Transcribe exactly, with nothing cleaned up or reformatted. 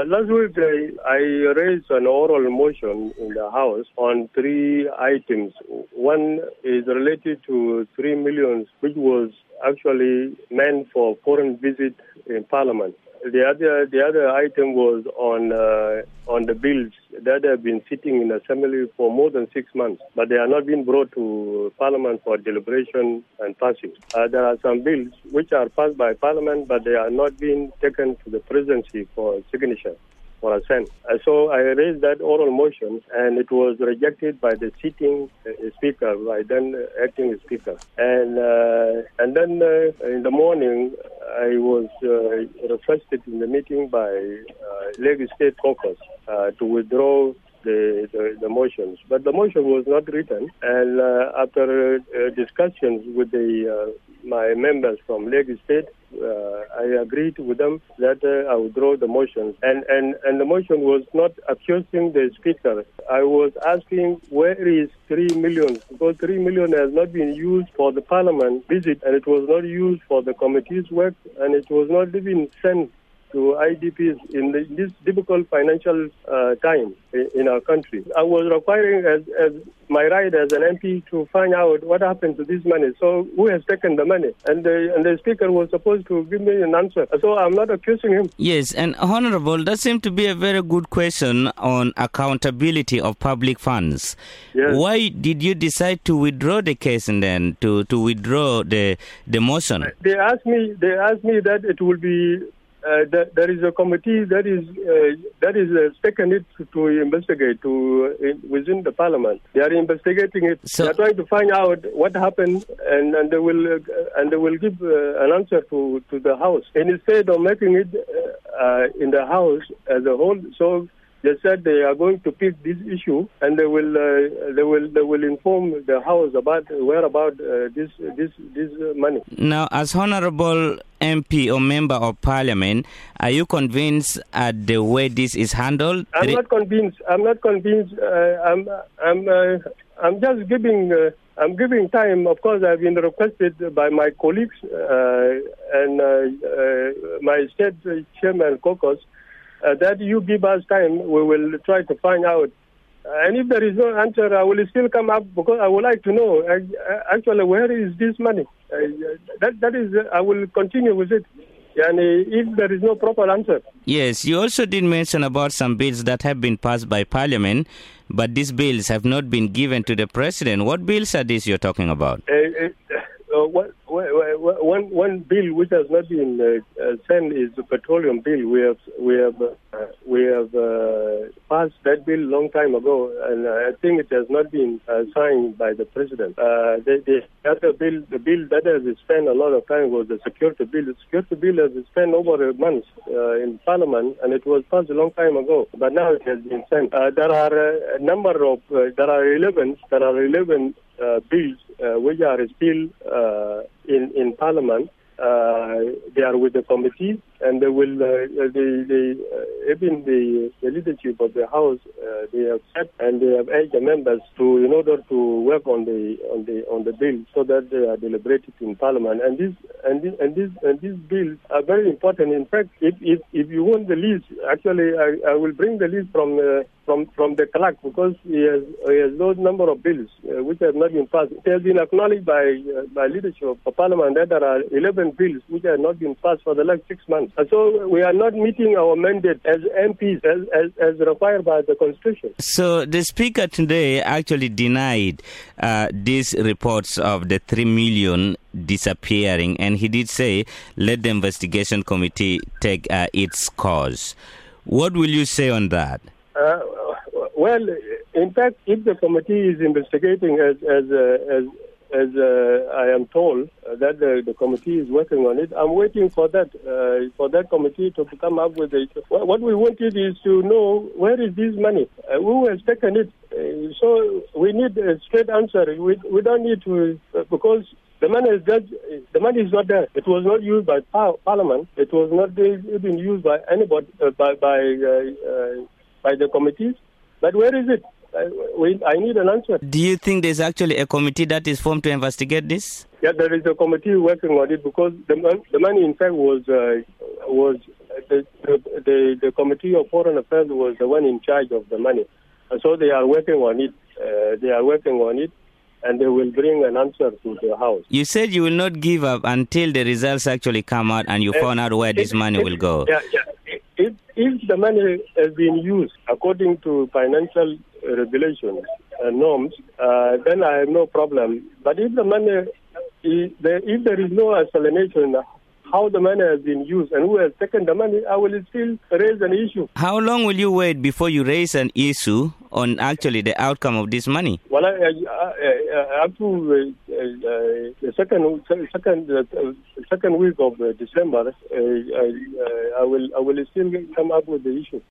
Uh, last week, uh, I raised an oral motion in the House on three items. One is related to three million, which was actually meant for foreign visit in Parliament. The other, the other item was on uh, on the bills that have been sitting in Assembly for more than six months, but they are not being brought to Parliament for deliberation and passing. Uh, there are some bills which are passed by Parliament, but they are not being taken to the Presidency for signature or assent. Uh, so I raised that oral motion, and it was rejected by the sitting uh, Speaker, by then uh, acting Speaker. And uh, and then uh, in the morning, I was uh, requested in the meeting by uh, Lagos State Caucus uh, to withdraw the, the, the motions. But the motion was not written, and uh, after uh, discussions with the uh, my members from Lagos State, uh, I agreed with them that uh, I would withdraw the motions. And, and, and the motion was not accusing the Speaker. I was asking where is three million, because three million has not been used for the Parliament visit, and it was not used for the committee's work, and it was not even sent to I D Ps in the, this difficult financial uh, time in, in our country. I was requiring as, as my right as an M P to find out what happened to this money. So who has taken the money? And the, and the Speaker was supposed to give me an answer. So I'm not accusing him. Yes, and Honorable, that seems to be a very good question on accountability of public funds. Yes. Why did you decide to withdraw the case and then to, to withdraw the the motion? They asked me. They asked me that it will be. Uh, that there is a committee that is uh, that is uh, taken it to, to investigate to uh, in, within the Parliament. They are investigating it. So, they are trying to find out what happened, and, and they will uh, and they will give uh, an answer to, to the House. And instead of making it uh, uh, in the House as a whole, so they said they are going to pick this issue, and they will uh, they will they will inform the House about where about uh, this this this uh, money. Now, as Honorable M P or Member of Parliament, are you convinced at the way this is handled? I'm not convinced. I'm not convinced. Uh, I'm I'm uh, I'm just giving. Uh, I'm giving time. Of course, I've been requested by my colleagues uh, and uh, uh, my state chairman caucus. Uh, that you give us time, we will try to find out. Uh, and if there is no answer, I will still come up because I would like to know, uh, actually, where is this money? Uh, that That is, uh, I will continue with it. And uh, if there is no proper answer. Yes, you also did mention about some bills that have been passed by Parliament, but these bills have not been given to the President. What bills are these you're talking about? Uh, uh, what, One one bill which has not been uh, uh, sent is the petroleum bill. We have we have uh, we have uh, passed that bill long time ago, and uh, I think it has not been uh, signed by the president. Uh, the, the other bill, the bill that has spent a lot of time was the security bill. The security bill has spent over a month uh, in Parliament, and it was passed a long time ago. But now it has been sent. Uh, there are uh, a number of uh, there are eleven there are eleven uh, bills uh, which are still uh, in in Parliament. Uh, they are with the committee, and they will. Uh, they, they, uh, even the, the leadership of the House, uh, they have said and they have urged the members to, in order to work on the on the on the bill, so that they are deliberated in Parliament. And this and this and this and these bills are very important. In fact, if if, if you want the list, actually, I, I will bring the list from uh, from from the clerk, because he has he has those number of bills uh, which have not been passed. It has been acknowledged by uh, by leadership of Parliament that there are eleven bills which have not been passed for the last six months. And so we are not meeting our mandate as M Ps as, as, as required by the Constitution. So the Speaker today actually denied uh, these reports of the three million disappearing, and he did say, let the investigation committee take uh, its course. What will you say on that? Uh, well, in fact, if the committee is investigating as as uh, as as uh, I am told uh, that the, the committee is working on it, I'm waiting for that uh, for that committee to come up with it. What we wanted is to know where is this money, uh, who has taken it. Uh, so we need a straight answer. We we don't need to uh, because the money is just, the money is not there. It was not used by par- Parliament. It was not even used by anybody uh, by by uh, uh, by the committees. But where is it? I, we, I need an answer. Do you think there's actually a committee that is formed to investigate this? Yeah, there is a committee working on it, because the, the money, in fact, was uh, was the, the, the Committee of Foreign Affairs was the one in charge of the money. So they are working on it. Uh, they are working on it, and they will bring an answer to the House. You said you will not give up until the results actually come out and you uh, find out where this money it, will go. Yeah, yeah. If, if the money has been used according to financial regulations and norms, uh, then I have no problem. But if the money, if there, if there is no explanation how the money has been used and who has taken the money, I will still raise an issue. How long will you wait before you raise an issue on actually the outcome of this money? Well, I, I, I, up to uh, uh, the second second uh, second week of uh, December, uh, I, uh, I will I will still come up with the issue.